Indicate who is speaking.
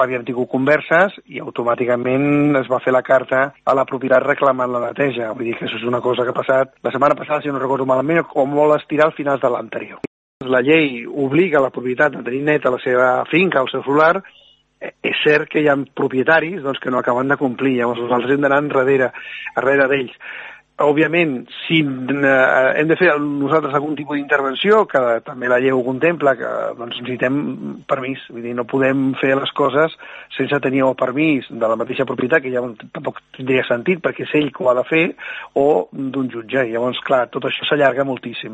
Speaker 1: Havíem tingut converses i automàticament es va fer la carta a la propietat reclamant la neteja. Vull dir que això és una cosa que ha passat la setmana passada, si no recordo malament, o molt estirar al final de l'anterior. La llei obliga la propietat a tenir neta la seva finca, el seu solar. És cert que hi ha propietaris que no acaben de complir, llavors nosaltres hem d'anar darrere d'ells. Òbviament, si hem de fer nosaltres algun tipus d'intervenció, que també la llei ho contempla, que necessitem permís. Vull dir, no podem fer les coses sense tenir el permís de la mateixa propietat, que ja tampoc tindria sentit, perquè és ell que ho ha de fer, o d'un jutge. Llavors, clar, tot això s'allarga moltíssim.